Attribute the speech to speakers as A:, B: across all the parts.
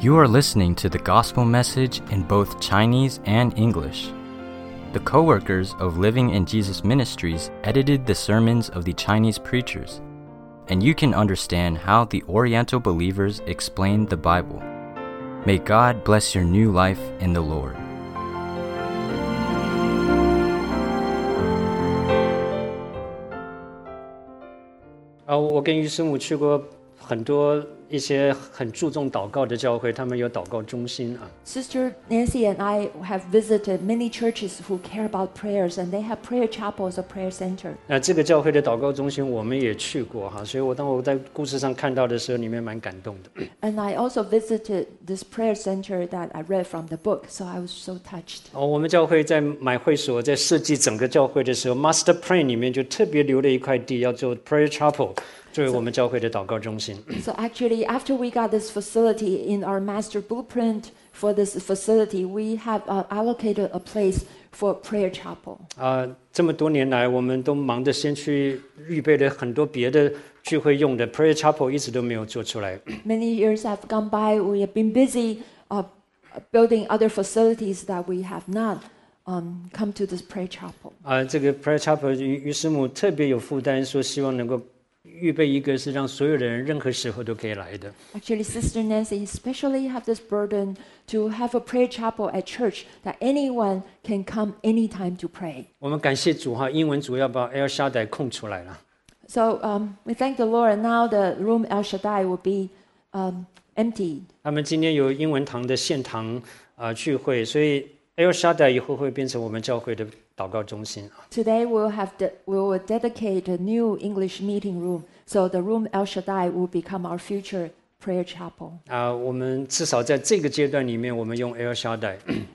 A: You are listening to the gospel message in both Chinese and English. The co-workers of Living in Jesus Ministries edited the sermons of the Chinese preachers, and you can understand how the Oriental believers explained the Bible. May God bless your new life in the Lord.
B: 我跟于师母去过很多一些很注重祷告的教会，他们有祷告中心啊。
C: Sister Nancy and I have visited many churches who care about prayers, and they have prayer chapels or prayer center.
B: 这个教会的祷告中心我们也去过哈，所以当我在故事上看到的时候，里面蛮感动的。
C: And I also visited this prayer center that I read from the book, so I was so touched.
B: 我们教会在买会所，在设计整个教会的时候 ，Master Plan 里面就特别留了一块地，要做 Prayer Chapel。作为我们教会的祷告中心。
C: So actually, after we got this facility in our master blueprint for this facility, we have allocated a place for prayer chapel.
B: 这么多年来，我们都忙着先去预备了很多别的聚会用的 prayer chapel， 一直都没有做出来。
C: Many years have gone by. We have been busy building other facilities that we have not come to this prayer chapel.
B: 这个 prayer chapel 于师母特别有负担，说希望能够预备一个是让所有的人任何时候都可以来的。
C: Actually, Sister Nancy especially have this burden to have a prayer chapel at church that anyone can come anytime to pray.
B: 我们感谢主哈，英文主要把 El Shaddai 空出来了。
C: So we thank the Lord. And now the room El Shaddai will be empty.
B: 他们今天有英文堂的献堂聚会，所以 El Shaddai 以后会变成我们教会的祷告中心。
C: Today we will dedicate a new English meeting room, so the room El Shaddai will become our future prayer chapel.
B: 我们至少在这个阶段里面，我们用 El Shaddai。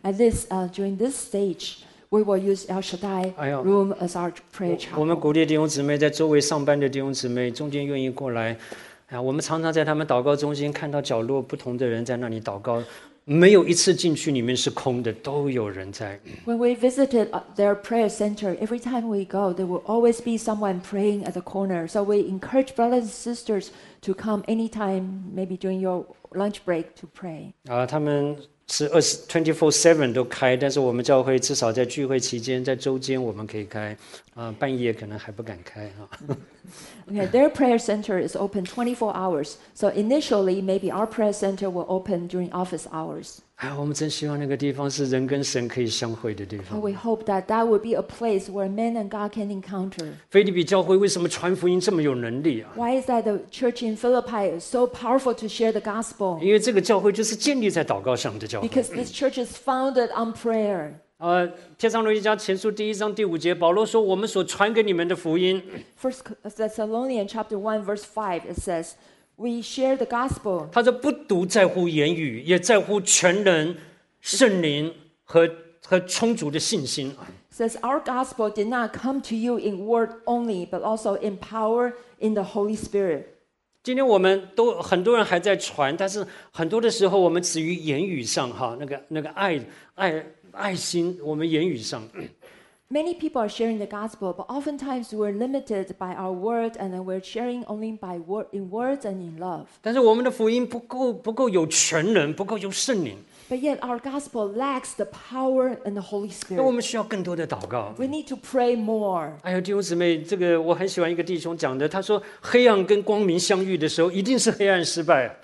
C: During this stage, we will use El Shaddai room as our prayer chapel.
B: 我们鼓励弟兄姊妹，在周围上班的弟兄姊妹，中间愿意过来。我们常常在他们祷告中心看到角落不同的人在那里祷告。没有一次进去里面是空的，都有人在。
C: When we visited their prayer center, every time we go, there will always be someone praying at the corner. So we encourage brothers and sisters to come anytime, maybe during your lunch break, to pray.
B: 他们是24/7都开，但是我们教会至少在聚会期间，在周间我们可以开，半夜可能还不敢开哈。
C: Okay, their prayer center is open 24 hours. So initially, maybe our prayer center will open during office hours.
B: 我们真希望那个地方是人跟神可以相会的地方。
C: We hope that will be a place where man and God can encounter.
B: 腓立比教会为什么传福音这么有能力啊？
C: Why is that the church in Philippi is so powerful to share the gospel?
B: 因为这个教会就是建立在祷告上的教会。
C: Because this church is founded on prayer.
B: 帖撒罗尼迦前书1章第5节，保罗说：“我们所传给你们的福音。”
C: First Thessalonians chapter 1 verse 5 it says, "We share the gospel."
B: 他说：“不独在乎言语，也在乎全能、圣灵和充足的信心。”
C: Says our gospel did not come to you in word only, but also in power in the Holy Spirit.
B: 今天我们都很多人还在传，但是很多的时候我们止于言语上哈，那个爱心，我们言语上。
C: Many people are sharing the gospel, but oftentimes we're limited by our word, and then we're sharing only in words and in love.
B: 但是我们的福音不够有全能，不够有圣灵。
C: But yet our gospel lacks the power and the Holy
B: 那我
C: Spirit.
B: 们需要更多的祷告。
C: We need to pray more.
B: 弟兄姊妹，这个我很喜欢一个弟兄讲的，他说：“黑暗跟光明相遇的时候，一定是黑暗失败。”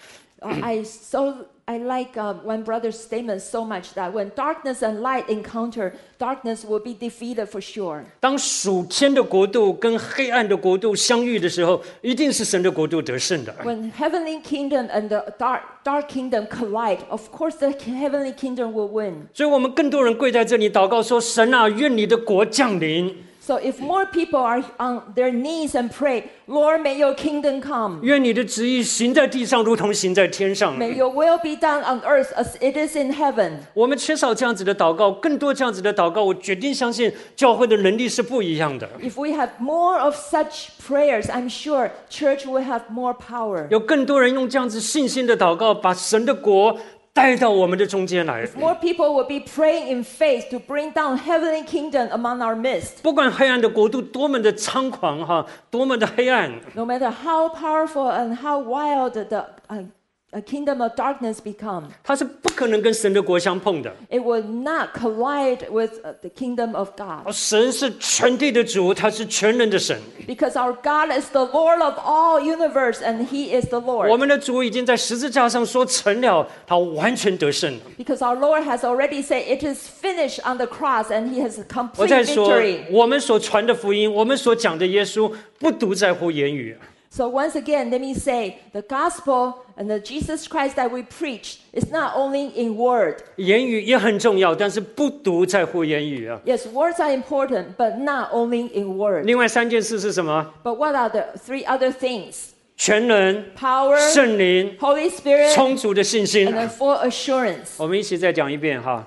C: I like one brother's statement so much that when darkness and light encounter, darkness will be defeated for sure.
B: 当属天的国度跟黑暗的国度相遇的时候，一定是神的国度得胜的。
C: When heavenly kingdom and the dark kingdom collide, of course the heavenly kingdom will win.
B: 所以我们更多人跪在这里祷告说：“神啊，愿你的国降临。”
C: So if more people are on their knees and pray, Lord, may your kingdom come.
B: 愿你的旨意行在地上，如同行在天上。
C: May your will be done on earth as it is in heaven.
B: 我们缺少这样子的祷告，更多这样子的祷告，我决定相信教会的能力是不一样的。
C: If we have more of such prayers, I'm sure church will have more power.
B: 有更多人用这样子信心的祷告，把神的国带到我们的中间来。
C: More people will be praying in faith to bring down heavenly kingdom among our midst.
B: 不管黑暗的国度多么的猖狂哈，多么的黑暗，
C: No matter how powerful and how wild the a kingdom of darkness become?
B: 它是不可能跟神的国相碰的。
C: It will not collide with the kingdom of God.
B: 神是全地的主，他是全能的神。
C: Because our God is the Lord of all universe and He is the
B: 我
C: Lord.
B: 们的主已经在十字架上说成了，他完全得胜了。
C: Because our Lord has already said it is finished on the cross and He has
B: 我
C: complete
B: 在说，
C: victory.
B: 我们所传的福音，我们所讲的耶稣，不独在乎言语。
C: So once again, let me say, the gospel and the Jesus Christ that we preach is not only in word.
B: 言语也很重要，但是不独在乎言语啊。
C: Yes, words are important, but not only in word.
B: 另外三件事是什么？
C: But what are the three other things?
B: 全能、
C: Power,
B: 圣灵、
C: Holy Spirit,
B: 充足的信心
C: and。then full assurance.
B: 我们一起再讲一遍哈：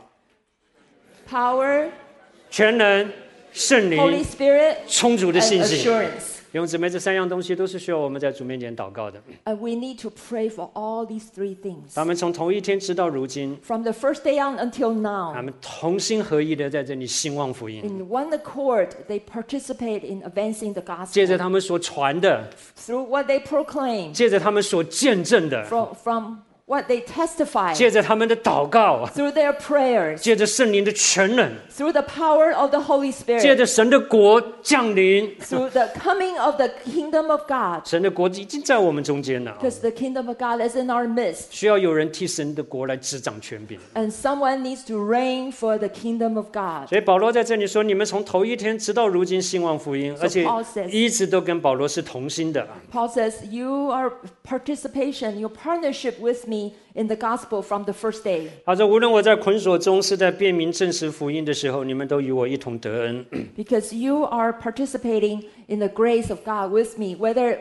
C: Power,
B: 全能、圣
C: Holy
B: 灵、
C: Spirit,
B: 充足的
C: and
B: 信心。
C: assurance.
B: 弟兄姊妹，这三样东西都是需要我们在主面前祷告的。
C: And we need to pray for all these three things.
B: 他们从头一天直到如今，
C: From the first day on until
B: 他
C: now,
B: 们同心合意的在这里兴旺福音。
C: in one accord, they participate in advancing the
B: 借着
C: gospel
B: 他们所传的，
C: through what they proclaim,
B: 借着他们所见证的，
C: from what they testify,
B: 借着他们的祷告，
C: through their prayers,
B: 借着圣灵的全能，
C: through the power of the Holy
B: 借
C: Spirit,
B: 着神的国降临。
C: through the coming of the kingdom of God.
B: 神的国已经在我们中间了，
C: Because the kingdom of God is in our midst,
B: 需要有人替神的国来执掌权柄。
C: and someone needs to reign for the kingdom of God.
B: 所以保罗在这里说：“你们从头一天直到如今兴旺福音，
C: So
B: 而且
C: Paul says-
B: 一直都跟保罗是同心的。”
C: Paul says, You are participation, your partnership with me in the gospel from the first day.
B: 他说：“无论我在捆锁中，是在辨明证实福音的时候，你们都与我一同得恩。”
C: Because you are participating in the grace of God with me,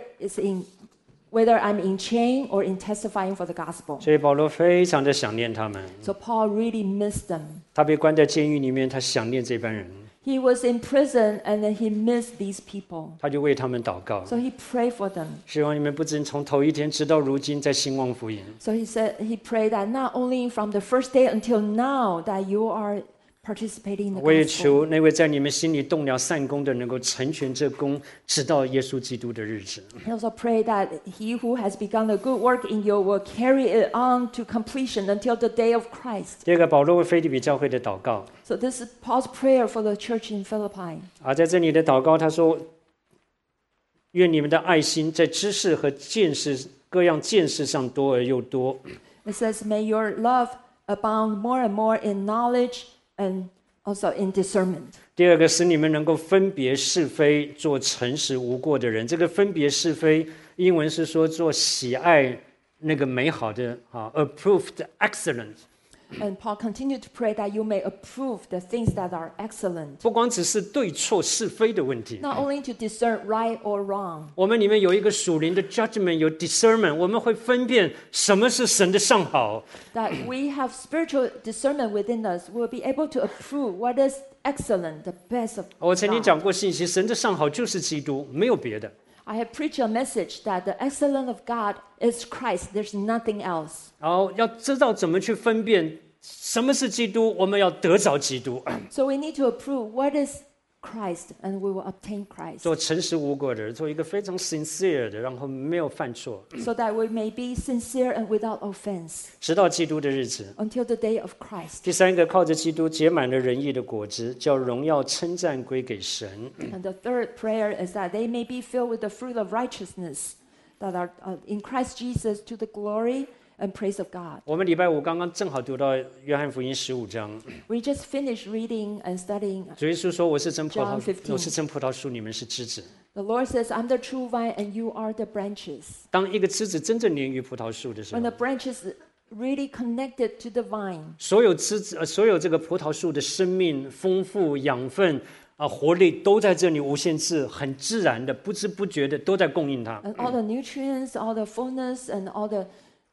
C: whether I'm in chain or in testifying for the gospel.
B: 所以保罗非常的想念他们。
C: So Paul really missed them.
B: 他被关在监狱里面，他想念这班人，
C: He was in prison and then he missed these people.
B: 他就为他们祷告，
C: So he prayed for them.
B: 希望你们不仅从头一天直到如今在兴旺福音。
C: So he said he prayed that not only from the first day until now that you are participating in the
B: 我也
C: gospel.
B: 求那位在你们心里动了善功的，能够成全这功，直到耶稣基督的日子。
C: He also prayed that he who has begun a good work in you will carry it on to completion until the day of Christ.
B: 第二个，保罗为腓立比教会的祷告。
C: So this is Paul's prayer for the church in Philippi.
B: 在这里的祷告，他说：“愿你们的爱心在知识和见识各样见识上多而又多。”
C: It says, May your love abound more and more in knowledge and also in discernment.
B: 第二个，使你们能够分别是非，做诚实无过的人。这个分别是非，英文是说做喜爱那个美好的approved excellent。
C: And Paul continued to pray that you may approve the things that are excellent.
B: 不光只是对错是非的问题，
C: Not only to discern right or wrong,
B: 我们里面有一个属灵的 judgment， 有 discernment， 我们会分辨什么是神的上好，
C: that we have spiritual discernment within us, we'll be able to approve what is excellent, the best of
B: 我曾经
C: God.
B: 讲过信息，神的上好就是基督，没有别的。
C: I have preached a message that the excellence of God is Christ. There's nothing else.
B: 然后要知道怎么去分辨什么是基督，我们要得着基督，
C: So we need to approve what is Christ, and we will obtain Christ,
B: 做诚实无过的人，做一个非常 sincere 的，然后没有犯错，
C: so that we may be sincere and without offense
B: 直到基督的日子。
C: until the day of Christ.
B: 第三个，靠着基督结满了仁义的果子，叫荣耀称赞归给神。
C: And the third prayer is that they may be filled with the fruit of righteousness that are in Christ Jesus to the glory and praise of God.
B: 我们礼拜五刚刚正好读到约翰福音15章，
C: We just finished reading and studying.
B: 主耶稣说：“我是真葡
C: John
B: 萄，
C: 15.
B: 我是真葡萄树，你们是枝子。
C: The Lord says, I'm the true vine and you are the branches.
B: 当一个枝子真正连于葡萄树的时
C: When
B: 候
C: the，branches really connected to the vine,
B: 所有枝子，所有这个葡萄树的生命、丰富、养分活力都在这里无限制，很自然的、不知不觉的都在供应它。
C: and all the nutrients, all the fullness, and all the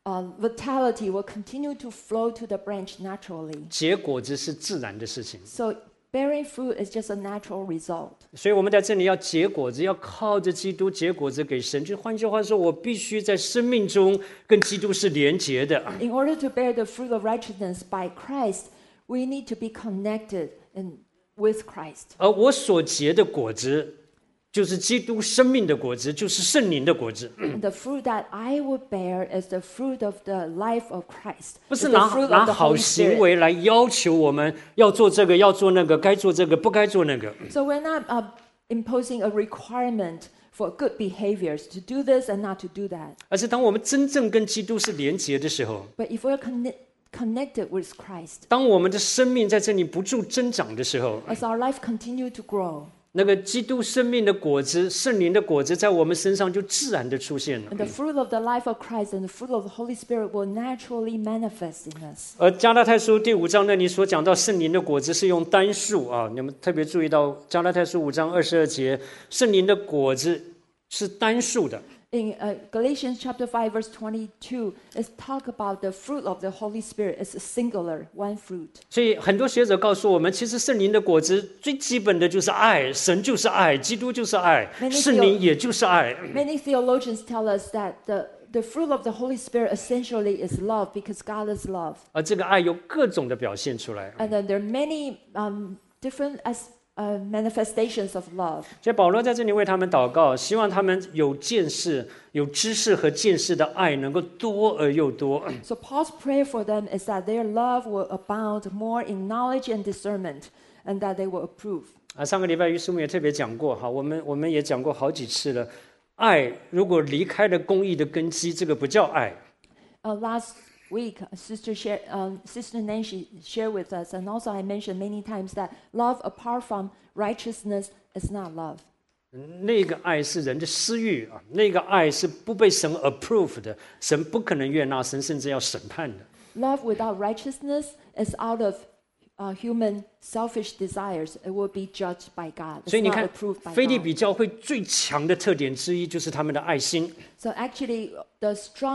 C: vitality will continue to flow to the branch naturally.
B: 结果子是自然的事情，
C: So bearing fruit is just a natural result.
B: 所以我们在这里要结果子，要靠着基督结果子给神。就换句话说，我必须在生命中跟基督是连结的。
C: In order to bear the fruit of righteousness by Christ, we need to be connected with Christ.
B: 而我所结的果子， 就是基督生命的果子，就是圣灵的果子。
C: And the fruit that I will bear is the fruit of the life of Christ.
B: 不
C: It's
B: 是
C: the
B: 拿
C: fruit
B: 拿
C: of the
B: 好
C: Holy
B: 行
C: Spirit.
B: 为来要求我们要做这个，要做那个，该做这个，不该做那个。
C: So we're not imposing a requirement for good behaviors to do this and not to do that.
B: 而是当我们真正跟基督是连结的时候，
C: But if we're connected with Christ,
B: 当我们的生命在这里不住增长的时候，
C: as our life continue to grow,
B: 那个基督生命的果子、圣灵的果子在我们身上就自然的出现了。
C: and the fruit of the life of Christ and the fruit of the Holy Spirit will naturally manifest in us.
B: 而加拉太书第5章那里所讲到圣灵的果子是用单数啊，你们特别注意到加拉太书5章22节，圣灵的果子是单数的。
C: In Galatians chapter 5 verse 22, it's talk about the fruit of the Holy Spirit. It's a singular, one fruit.
B: 所以很多学者告诉我们，其实圣灵的果子最基本的就是爱，神就是爱，基督就是爱，
C: Many
B: 圣灵也就是爱。
C: Many theologians tell us that the fruit of the Holy Spirit essentially is love because God is love.
B: 而这个爱有各种的表现出来。
C: And then there are many different manifestations of love.
B: 所以保罗在这里为他们祷告，希望他们有见识、有知识和见识的爱能够多而又多。
C: So Paul's prayer for them is that their love will abound more in knowledge and discernment, and that they will approve.
B: 上个礼拜于师母也特别讲过，哈，我们也讲过好几次了。爱如果离开了公义的根基，这个不叫爱。
C: Last week, Sister Nancy shared with us, and also I mentioned many times that love apart from righteousness is not love.
B: 那个爱是人的私欲啊，那个爱是不被神 approve 的，神不可能悦纳，神甚至要审判的。
C: Love without righteousness is out of human selfish desires. It will be judged by God.
B: 所以
C: It's
B: 你
C: not
B: 看，
C: approved by
B: 腓立
C: God.
B: 比教会最强的特点之一就是他们的爱心。
C: So actually, the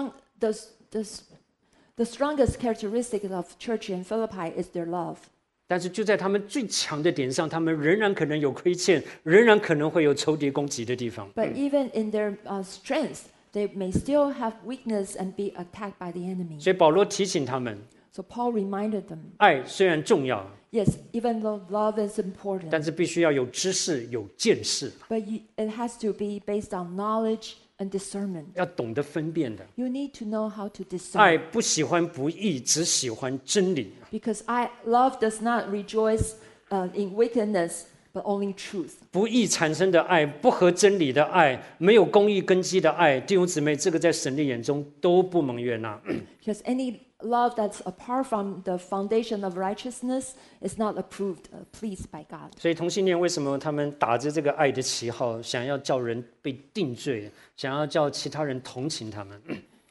C: strongest characteristic of church in Philippi is their love.
B: 但是就在他们最强的点上，他们仍然可能有亏欠，仍然可能会有仇敌攻击的地方。
C: But even in their strength, they may still have weakness and be attacked by the enemy.
B: 所以保罗提醒他们，
C: So Paul reminded them,
B: 爱虽然重要，
C: yes, even though love is important,
B: 但是必须要有知识、有见识，
C: but it has to be based on knowledge and discernment.
B: 要懂得分辨的。
C: You need to know how to
B: 爱
C: discern.
B: 不喜欢不义，只喜欢真理。
C: Because love does not rejoice in wickedness, but only truth.
B: 不义产生的爱，不合真理的爱，没有公义根基的爱，弟兄姊妹，这个在神的眼中都不蒙悦纳。
C: Because any love that's apart from the foundation of righteousness is not approved, pleased by God.
B: 所以同性恋为什么他们打着这个爱的旗号，想要叫人被定罪，想要叫其他人同情他们？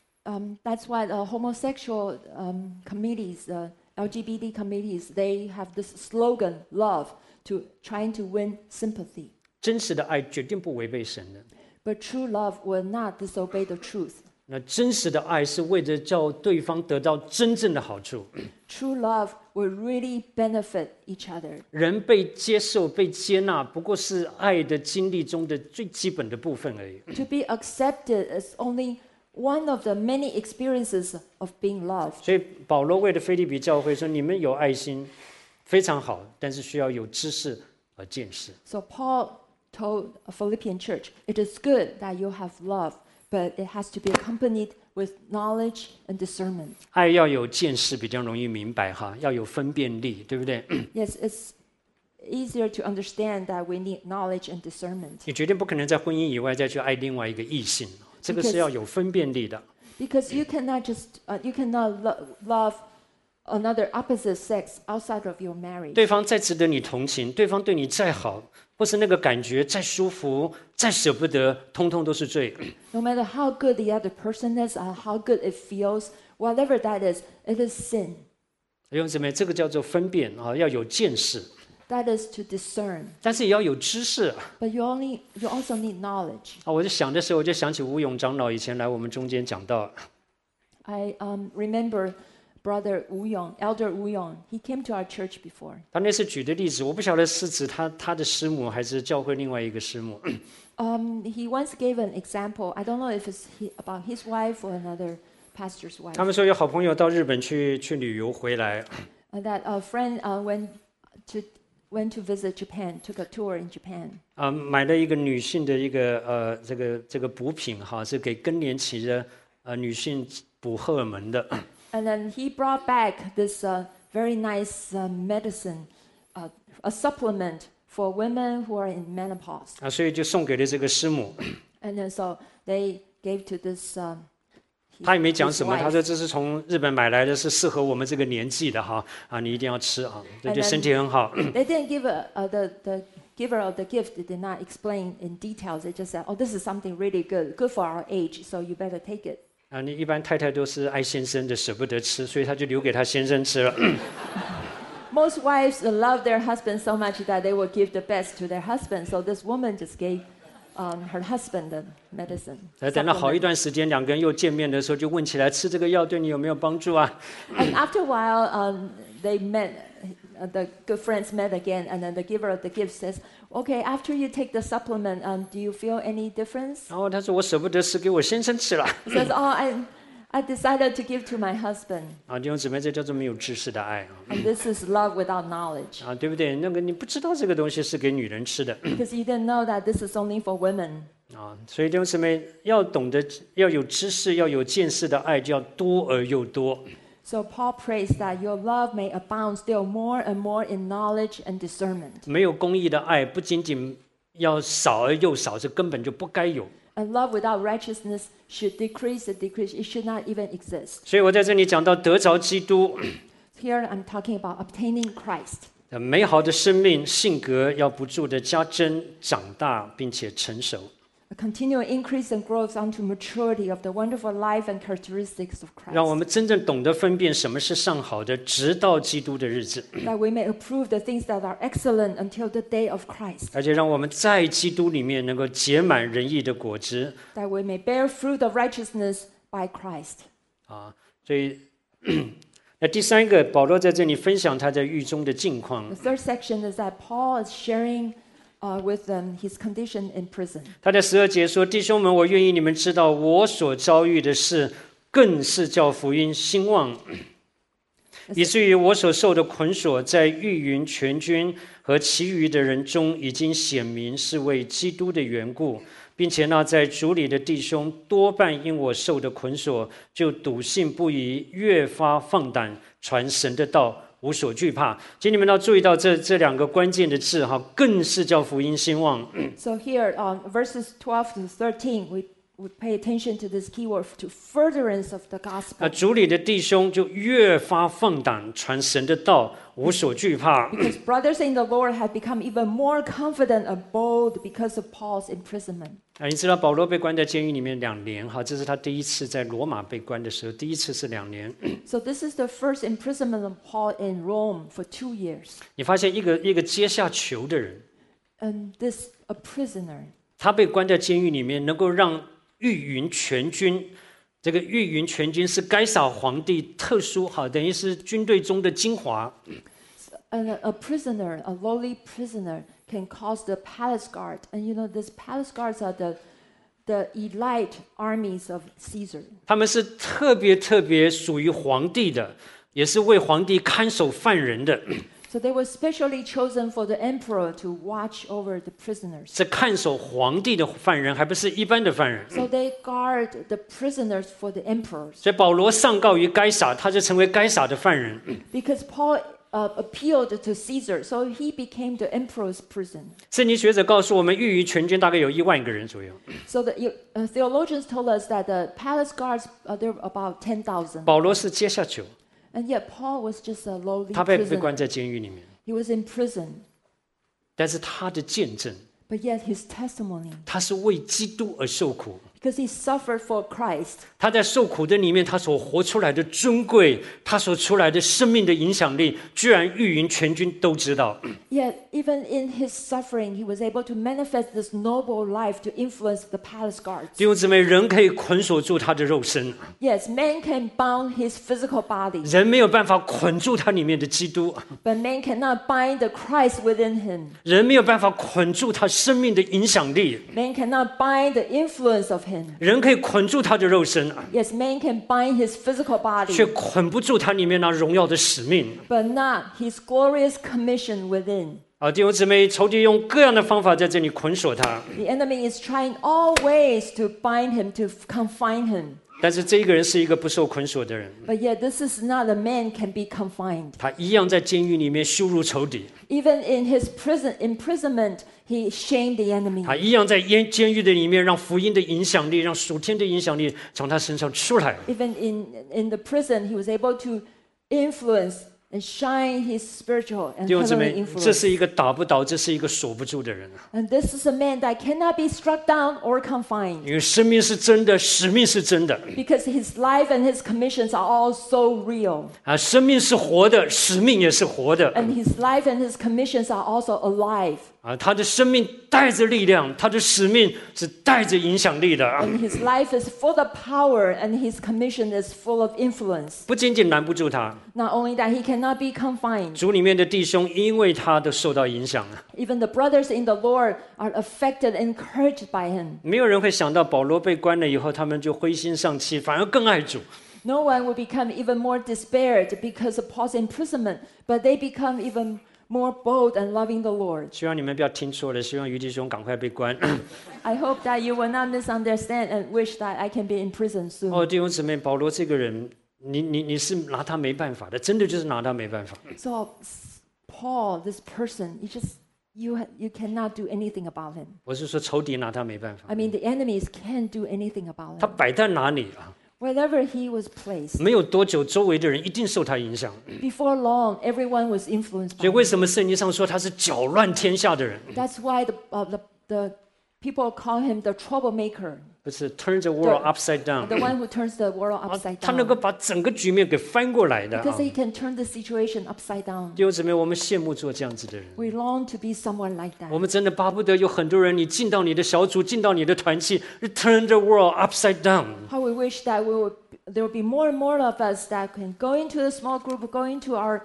C: That's why the homosexual committees, LGBT committees, they have this slogan, love, to trying to win sympathy.
B: 真实的爱决定不违背神的。
C: But true love will not disobey the truth.
B: 那真实的爱是为着叫对方得到真正的好处，
C: True love will really benefit each other.
B: 人被接受、被接纳，不过是爱的经历中的最基本的部分而已。
C: To be accepted is only one of the many experiences of being loved.
B: 所以保罗为了腓立比教会说：“你们有爱心非常好，但是需要有知识和见识。
C: So Paul told a Philippian church, it is good that you have love, but it has to be accompanied with knowledge and discernment.
B: 爱要有见识，比较容易明白哈，要有分辨力，对不对？
C: Yes, it's easier to understand that we need knowledge and discernment.
B: 你绝对不可能在婚姻以外再去爱另外一个异性，这个是要有分辨力的。
C: Because you cannot love another opposite sex outside of your marriage.
B: 对方再值得你同情，对方对你再好，或是那个感觉再舒服、再舍不得，通通都是罪。
C: No matter how good the other person is, or how good it feels, whatever that is, it is sin.
B: 弟兄姊妹，这个叫做分辨啊，要有见识，
C: That is to discern.
B: 但是也要有知识
C: But you also need knowledge.
B: 啊。我就想的时候，我就想起吴勇长老以前来我们中间讲到，
C: I remember Brother Wu Yong, Elder Wu Yong. He came to our church before.
B: 他那次举的例子，我不晓得是指他的师母，还是教会另外一个师母。
C: He once gave an example. I don't know if it's about his wife or another pastor's wife.
B: 他们说有好朋友到日本去旅游回来，
C: That a friend went to went to visit Japan, took a tour in Japan.
B: 买了一个女性的一个这个补品哈，是给更年期的女性补荷尔蒙的。
C: And then he brought back this very nice medicine, a supplement for women who are in menopause.
B: 所以就送给了这个师母。
C: And then so they gave to this.
B: 他也没讲什么，
C: his wife.
B: 他说这是从日本买来的，是适合我们这个年纪的哈你一定要吃啊，这对身体很好。
C: They didn't give the giver of the gift did not explain in details. They just said, "Oh, this is something really good for our age, so you better take it."
B: 你一般太太都是爱先生的，舍不得吃，所以他就留给他先生吃了。
C: Most wives love their husband so much that they will give the best to their husband. So this woman just gave her husband the medicine.
B: 等到好一
C: supplement.
B: 段时间，两个人又见面的时候，就问起来吃这个药对你有没有帮助啊？
C: And after a while, they met. The good friends met again, and then the giver of the gift says, "Okay, after you take the supplement, do you feel any difference?"
B: 然后他说我舍不得吃，给我先生吃了。
C: He says, "Oh, I decided to give to my husband."
B: 弟兄姊妹，这叫做没有知识的爱
C: And this is love without knowledge.
B: 对不对？那个你不知道这个东西是给女人吃的
C: Because you didn't know that this is only for women.
B: 所以弟兄姊妹要懂得，要有知识，要有见识的爱，就要多而又多。
C: So Paul prays that your love may abound still more and more in knowledge and discernment.
B: 没有公义的爱，不仅仅要少而又少，这根本就不该有。
C: And love without righteousness should decrease. It should not even exist.
B: 所以我在这里讲到得着基督
C: Here I'm talking about obtaining Christ.
B: 美好的生命性格要不住的加增长大，并且成熟。
C: A continual increase and growth unto maturity of the wonderful life and characteristics of
B: 让我
C: Christ.
B: 们真正懂得分辨什么是上好的，直到基督的日子，
C: That we may approve the things that are excellent until the day of Christ.
B: 而且让我们在基督里面能够结满仁义的果子
C: That we may bear fruit of righteousness by Christ.
B: 所以，那第三个，保罗在这里分享他在狱中的境况。
C: The third section is that Paul is sharing with them his condition in prison.
B: 他在12节说：“弟兄们，我愿意你们知道，我所遭遇的事，更是叫福音兴旺，以至于我所受的捆锁，在御营全军和其余的人中，已经显明是为基督的缘故，并且那在主里的弟兄，多半因我受的捆锁，就笃信不疑，越发放胆传神的道。”无所惧怕，请你们要注意到这两个关键的字哈，更是叫福音兴旺。
C: So here, verses 12 to 13, we pay attention to this keyword to furtherance of the gospel.
B: 主里的弟兄就越发放胆传神的道，无所惧怕。
C: Because brothers in the Lord have become even more confident and bold because of Paul's imprisonment.
B: 你知道保罗被关在监狱里面2年哈，这是他第一次在罗马被关的时候，第一次是2年。
C: So this is the first imprisonment of Paul in Rome for 2 years.
B: 你发现一个阶下囚的人，
C: And this, a prisoner,
B: 他被关在监狱里面，能够让御营全军。这个御营全军是该撒皇帝特殊哈，等于是军队中的精华。
C: and a prisoner, a lowly prisoner, can cause the palace guard. And you know, these palace guards are the elite armies of Caesar.
B: 他们是特别属于皇帝的，也是为皇帝看守犯人的。
C: So they were specially chosen for the emperor to watch over the prisoners.
B: 是看守皇帝的犯人，还不是一般的犯人。
C: So they guard the prisoners for the emperors.
B: 所以保罗上告于该撒，他就成为该撒的犯人。
C: Because Paul appealed to Caesar, so he became the emperor's prison.
B: 圣经学者告诉我们，御营全军大概有1万个人左右。
C: So the theologians told us that the palace guards, there were about 10,000.
B: 保罗是阶下囚，
C: And yet Paul was just a lowly
B: 他被
C: prisoner.
B: 关在监狱里面，
C: He was in prison.
B: 但是他的见证，
C: But yet his testimony,
B: 他是为基督而受苦。
C: because he suffered for Christ,
B: 他在受苦的里面，他所活出来的尊贵，他所出来的生命的影响力，居然御营全军都知道。
C: yet even in his suffering, he was able to manifest this noble life to influence the palace guards.
B: 弟兄姊妹，人可以捆锁住他的肉身，
C: Yes, man can bound his physical body,
B: 人没有办法捆住他里面的基督，
C: but man cannot bind the Christ within him.
B: 人没有办法捆住他生命的影响力，
C: Man cannot bind the influence of him.
B: 人可以捆住他的肉身，
C: Yes, man can bind his physical
B: 却
C: body,
B: 捆不住他里面那荣耀的使命。
C: but not his glorious commission within.
B: 弟兄姊妹，仇敌用各样的方法在这里捆锁他，
C: The enemy is trying all ways to bind him, to confine him.
B: 但是这一个人是一个不受捆锁的人，
C: But yet, this is not a man can be confined.
B: 他一样在监狱里面羞辱仇敌，
C: Even in his imprisonment, he shamed the enemy.
B: 他一样在监狱的里面让福音的影响力，让属天的影响力从他身上出来。
C: Even in the prison, he was able to influence and shine his spiritual and
B: 弟兄姊
C: heavenly
B: 妹，这
C: influence.
B: 是一个打不倒，这是一个锁不住的人，
C: And this is a man that cannot be struck down or confined
B: 因为生命是真的，使命是真的
C: because his life and his commissions are all so real.
B: 生命是活的，使命也是活的
C: And his life and his commissions are also alive.
B: 他的生命带着力量，他的使命是带着影响力的
C: And his life is full of power and his commission is full of influence.
B: 不仅仅拦不住他，
C: Not only that, he cannot be confined.
B: 主里面的弟兄因为他都受到影响
C: Even the brothers in the Lord are affected and encouraged by him.
B: 没有人会想到保罗被关了以后，他们就灰心丧气，反而更爱主。
C: No one will become even more despaired because of Paul's imprisonment, but they become even more bold and loving the Lord.
B: 希望你们不要听错了，希望于弟兄赶快被关。
C: I hope that you will not misunderstand and wish that I can be in prison soon.
B: 弟兄姊妹，保罗这个人，你是拿他没办法的，真的就是拿他没办法。
C: So Paul, this person, you cannot do anything about him.
B: 我是说仇敌拿他没办法，
C: I mean, the enemies can't do anything about
B: 他
C: him.
B: 摆在哪里啊？
C: Wherever he was placed,
B: 没有多久，周围的人一定受他影响。
C: before long, everyone was influenced
B: 所以
C: by
B: 为
C: him.
B: 什么圣经上说他是搅乱天下的人？
C: That's why the people call him the troublemaker,
B: 不是 turn the world upside down，
C: the one who turns the world upside
B: 他能够
C: down.
B: 把整个局面给翻过来的
C: Because he can turn the situation upside down.
B: 弟兄姊妹，我们羡慕做这样子的人。
C: We long to be someone like
B: 我
C: that.
B: 们真的巴不得有很多人，你进到你的小组，进到你的团契 ，turn the world upside down。
C: How we wish that there will be more and more of us that can go into the small group, go into our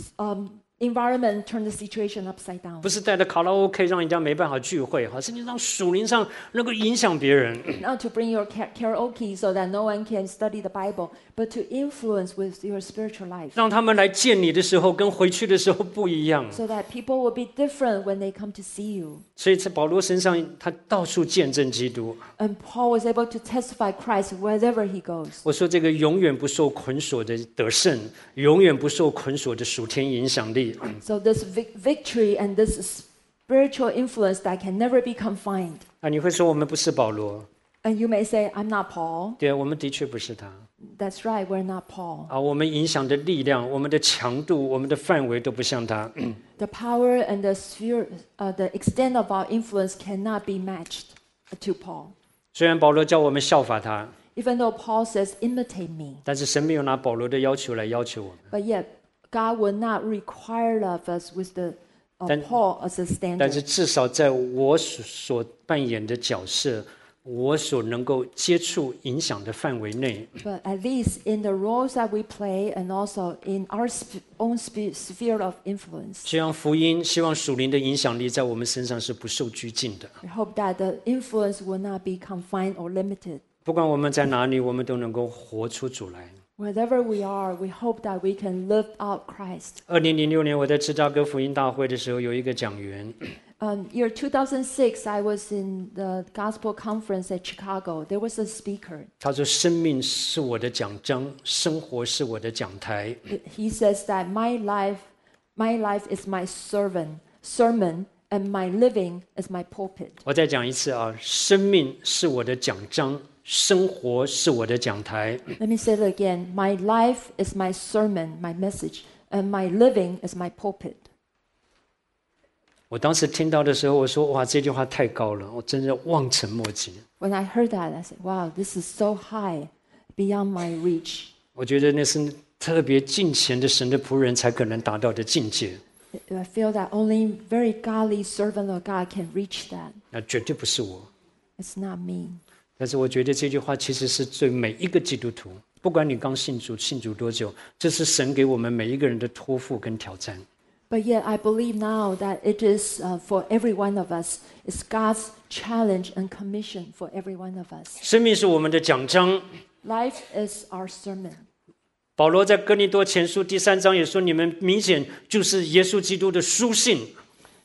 C: environment, turn the situation upside down.
B: 不是带着卡拉 OK 让人家没办法聚会，哈，甚至让属灵上能够影响别人。
C: Not to bring your karaoke so that no one can study the Bible, but to influence with your spiritual life.
B: 让他们来见你的时候，跟回去的时候不一样。
C: So that people will be different when they come to see you.
B: 所以在保罗身上，他到处见证基督。
C: And Paul was able to testify Christ wherever he goes.
B: 我说这个永远不受捆锁的得胜，永远不受捆锁的属天影响力。
C: So this victory and this spiritual influence that can never be confined.
B: 你会说我们不是保罗？
C: And you may say, I'm not Paul.
B: 对，我们的确不是他。
C: That's right, we're not Paul.
B: 我们影响的力量、我们的强度、我们的范围都不像他。
C: The power and the sphere, the extent of our influence cannot be matched to Paul.
B: 虽然保罗叫我们效法他，
C: Even though Paul says, imitate me.
B: 但是神没有拿保罗的要求来要求我们。
C: But yet, God will not require of us with the Paul as a
B: 但是
C: standard.
B: 至少在我所扮演的角色，我所能够接触影响的范围内，
C: But at least in the roles that we play and also in our own sphere of influence,
B: 希望福音、希望属灵的影响力在我们身上是不受拘禁的。
C: we hope that the influence will not be confined or limited.
B: 不管我们在哪里，我们都能够活出主来。
C: Wherever we are, we hope that we can live out Christ.
B: 2006年我在芝加哥福音大会的时候，有一个讲员，
C: Year 2006, I was in the gospel conference at Chicago. There was a speaker.
B: 他说：“生命是我的讲章，生活是我的讲台。
C: He says that my life is my sermon, and my living is my pulpit. ”
B: 我再讲一次啊，生命是我的讲章，生活是我的讲台。
C: Let me say it again. My life is my sermon, my message, and my living is my pulpit.
B: 我当时听到的时候，我说：“哇，这句话太高了，我真的望尘莫及。
C: When I heard that, I said, wow, this is so high, beyond my reach. ”
B: 我觉得那是特别敬虔的神的仆人才可能达到的境界，
C: I feel that only very godly servant of God can reach that.
B: 那绝对不是我。
C: It's not me.
B: 但是我觉得这句话其实是对每一个基督徒，不管你刚信主多久，这是神给我们每一个人的托付跟挑战。
C: But yet, I believe now that it is for every one of us. It's God's challenge and commission for every one of us.
B: 生命是我们的讲章。
C: Life is our sermon.
B: 保罗在哥林多前书第3章也说：“你们明显就是耶稣基督的书信。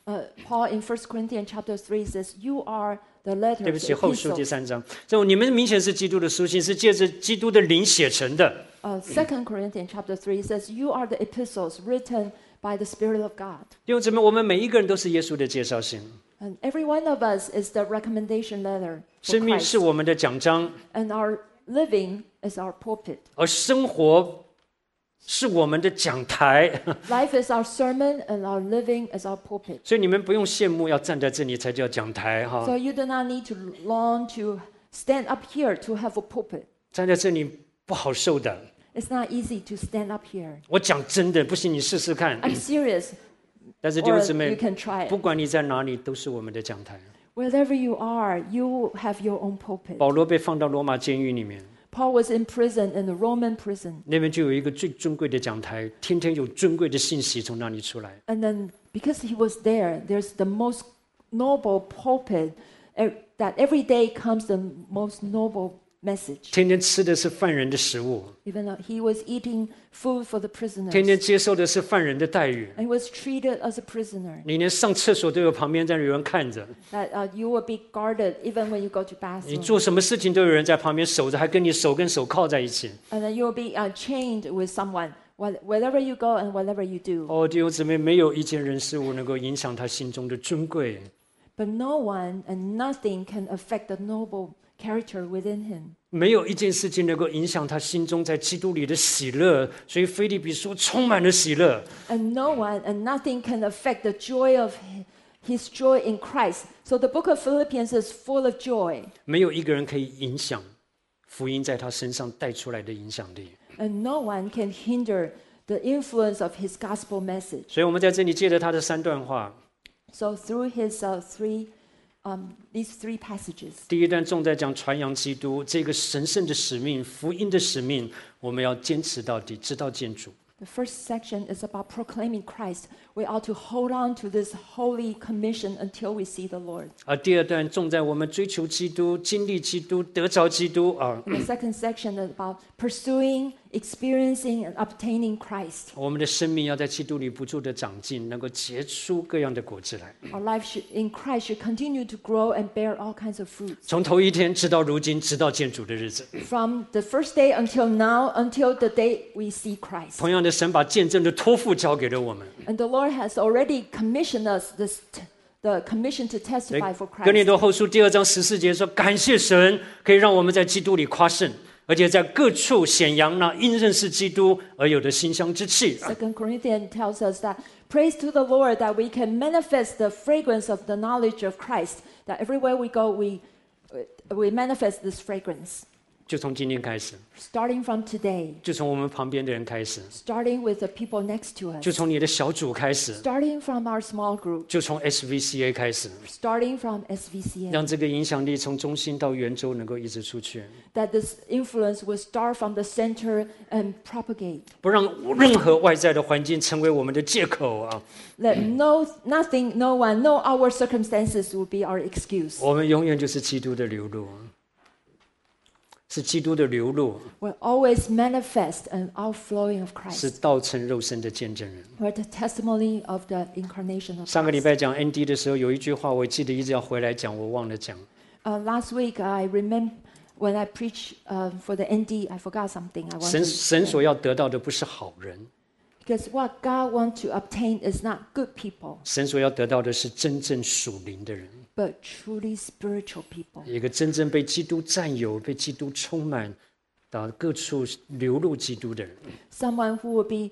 C: Paul in 1 Corinthians chapter 3 says, "You are the
B: 对不
C: letters,
B: 起，后书第
C: epistles."
B: 3章，这你们明显是基督的书信，是借着基督的灵写成的。
C: 2 Corinthians chapter 3 says, "You are the epistles written by the Spirit of God."
B: 弟兄姊妹，我们每一个人都是耶稣的介绍信，
C: And every one of us is the recommendation letter for
B: 生命
C: Christ.
B: 是我们的讲章，
C: And our living is our pulpit.
B: 而生活是我们的讲台。
C: Life is our sermon, and our living is our pulpit.
B: 所以你们不用羡慕要站在这里才叫讲台哈，
C: So you do not need to long to stand up here to have a pulpit.
B: 站在这里不好受的。
C: It's not easy to stand up here.
B: 我讲真的，不信你试试看。
C: I'm serious,
B: 但是弟兄
C: or
B: 姊
C: you
B: 妹，
C: can try
B: 不
C: it.
B: 管你在哪里，都是我们的讲台。
C: Wherever you are, you have your own pulpit.
B: 保罗被放到罗马监狱里面，
C: Paul was in prison, in the Roman prison.
B: 那边就有一个最尊贵的讲台，天天有尊贵的信息从那里出来。
C: And then because he was there, there's the most noble pulpit that every day comes the most noble message.
B: 天天吃的是犯人的食物，
C: Even though he was eating food for the
B: 天天
C: prisoners
B: 接受的是犯人的待遇。
C: and was treated as a prisoner.
B: 你连上厕所都有旁边在有人看着，
C: That you will be guarded even when you go to
B: 你
C: bathroom.
B: 做什么事情都有人在旁边守着，还跟你手跟手铐在一起。
C: And then you will be chained with someone wherever you go and whatever you do.
B: 哦，弟兄姊妹，没有一件人事物能够影响他心中的尊贵。
C: But no one and nothing can affect the noble character within him.
B: 没有一件事情能够影响他心中在基督里的喜乐，所以腓立比书充满了喜乐。
C: And no one and nothing can affect the joy of his joy in Christ. So the book of Philippians is full of joy.
B: 没有一个人可以影响福音在他身上带出来的影响力。
C: And no one can hinder the influence of his gospel message.
B: 所以我们在这里借着他的3段话，
C: So through his these three passages,
B: 第一段重在讲传扬基督这个神圣的使命、福音的使命，我们要坚持到底，直到见主。
C: the first section is about proclaiming Christ. We ought to hold on to this holy commission until we see the Lord.
B: 而第二段重在我们追求基督、经历基督、得着基督啊。
C: And the second section is about pursuing, experiencing, and obtaining Christ.
B: 我们的生命要在基督里不住的长进，能够结出各样的果子来。
C: Our life in Christ should continue to grow and bear all kinds of fruits.
B: 从头一天直到如今，直到见主的日子。
C: From the first day until now, until the day we see Christ.
B: 同样的，神把见证的托付交给了我们。
C: And the Lord has already commissioned us the commission to testify for
B: 哥林
C: Christ.
B: 多后书第2章14节说：“感谢神，可以让我们在基督里夸胜，而且在各处显扬那因认识基督而有的馨香之气。”
C: 2 Corinthians tells us that praise to the Lord that we can manifest the fragrance of the knowledge of Christ. That everywhere we go, we manifest this fragrance.
B: 就从今天开始，
C: Starting from today,
B: 就从我们旁边的人开始，
C: starting with the people next to
B: 就
C: us,
B: 从你的小组开始，
C: starting from our small group,
B: 就从 SVCA 开始，
C: starting from SVCN.
B: 让这个影响力从中心到圆周能够一直出去，
C: That this influence will start from the center and propagate.
B: 不让任何外在的环境成为我们的借口啊！
C: That nothing, no one, no our circumstances will be our excuse.
B: 我们永远就是基督的流露，是基督的流露，
C: Will always manifest an outflowing of
B: 是
C: Christ.
B: 道成肉身的见证人。
C: We're the testimony of the incarnation of
B: 上个礼
C: Christ.
B: 拜讲 ND 的时候，有一句话我记得一直要回来讲，我忘了讲。
C: Last week, I remember when I preached for the ND, I forgot something I
B: 神
C: wanted
B: 神
C: to
B: 所要得到的不是好人，
C: Because what God wants to obtain is not good people,
B: 神所要得到的是真正属灵的人，
C: but truly spiritual people.
B: 一个真正被基督占有、被基督充满，到各处流露基督的人。
C: Someone who will be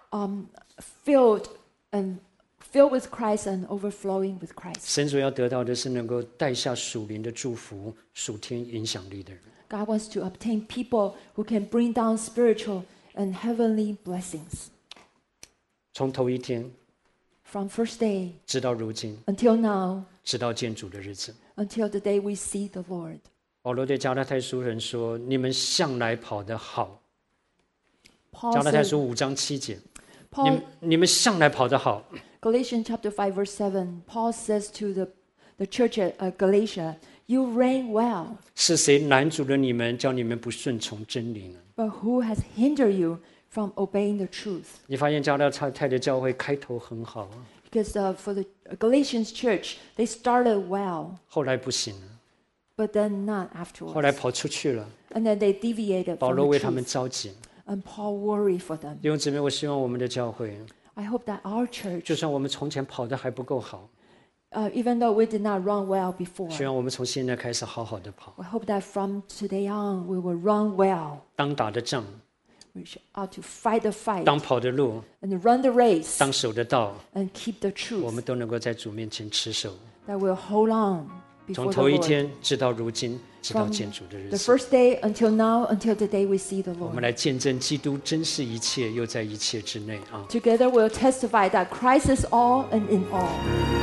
C: filled with Christ and overflowing with Christ.
B: 神所要得到的是能够带下属灵的祝福、属天影响力的人。
C: God wants to obtain people who can bring down spiritual and heavenly blessings.
B: 从头一天
C: From first day
B: 直到如今，
C: until now,
B: 直到见主的日子。
C: until the day we see the Lord.
B: 保罗对加拉太书人说：“你们向来跑得好。”
C: Paul
B: 加拉太
C: said,
B: 书5章7节，
C: Paul,
B: 你们向来跑得好。
C: Galatians chapter 5 verse 7, Paul says to the church at Galatia, you reign well,
B: 是谁拦阻了你们，叫你们不顺从真理呢？
C: but who has hindered you from obeying the truth?
B: 你发现加拉太的教会开头很好啊，
C: Because for the Galatians church, they started well,
B: 后来不行了，
C: but then not
B: 后来
C: afterwards.
B: 跑出去了。
C: And then they deviated
B: 保
C: from
B: 罗
C: the
B: 为他们
C: truth.
B: 着急。
C: And Paul worried for them.
B: 弟兄姊妹，我希望我们的教会，
C: I hope that our church,
B: 就算我们从前跑得还不够好，
C: even though we did not run well
B: 希
C: before,
B: 望我们从现在开始好好的跑。
C: we hope that from today on we will run well.
B: 当打的仗，
C: We ought to fight the fight
B: 当跑的路，
C: and run the race
B: 当守的道，
C: and keep the
B: 我
C: truth.
B: 们都能够在主面前持守。
C: That will hold on
B: 从
C: before the
B: 头一
C: Lord.
B: 天直到如今，直到
C: From
B: 见主的日
C: the
B: 子，
C: first day until now, until the day we see the
B: 我们
C: Lord.
B: 来见证基督真是一切，又在一切之内啊！
C: Together we'll testify that Christ is all and in all.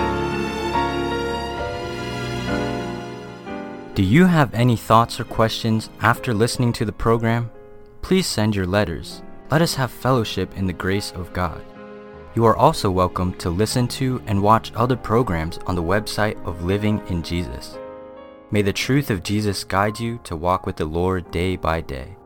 A: Do you have any thoughts or questions after listening to the program? Please send your letters. Let us have fellowship in the grace of God. You are also welcome to listen to and watch other programs on the website of Living in Jesus. May the truth of Jesus guide you to walk with the Lord day by day.